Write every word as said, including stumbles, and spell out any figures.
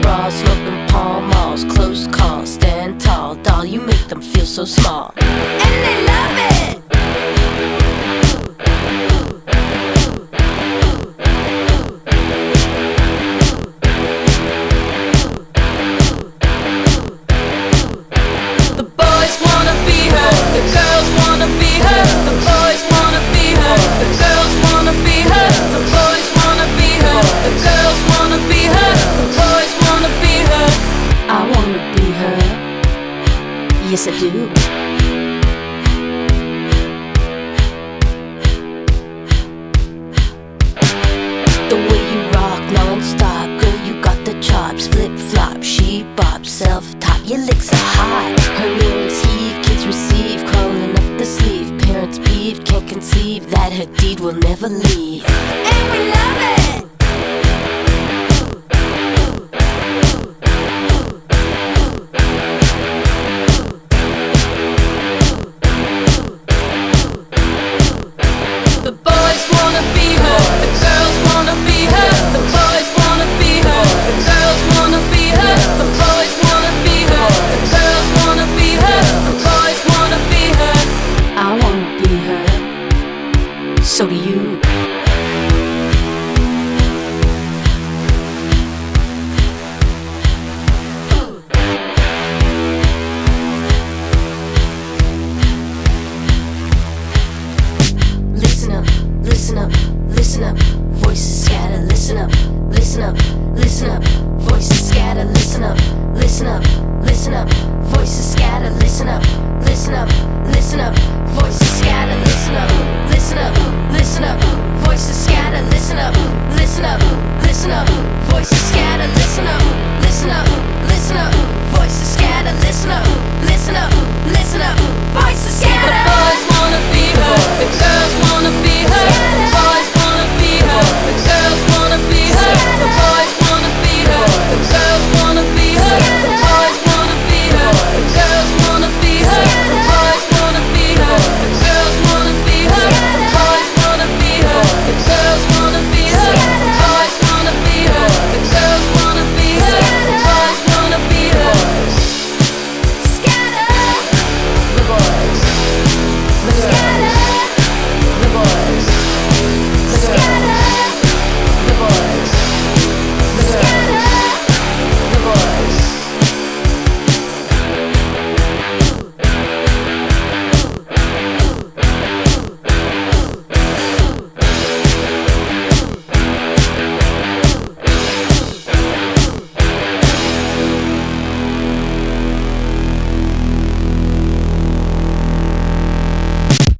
bras, smoking Pall Malls, close calls, stand tall, doll, you make them feel so small. And they love it! The boys wanna be her, the girls wanna be her, the boys wanna be her, the girls wanna be her, the boys wanna be her, the girls wanna be her, the boys wanna be her. I wanna be her, yes I do. The way you rock non-stop, girl, you got the chops. Flip-flop, she bop, self-top, your licks are hot. Her mirrors heave, kids receive, crawling up the sleeve. Parents peeved, can't conceive that her deed will never leave. And we love it! The boys wanna be her, the girls wanna be her, the boys wanna be her, the girls wanna be her, the boys wanna be her, the girls wanna be her, the boys wanna be her. I wanna be her, so do you. Listen up, listen up, listen up, voices scatter, listen up, listen up, listen up, voices scatter, listen up, listen up, listen up, voices scatter, listen up, listen up, listen up, voices scatter, listen up, listen up, listen up, voices scatter, listen up, listen up, listen up, voices scatter, listen up, listen up, listen up, voices scatter, listen up, listen up.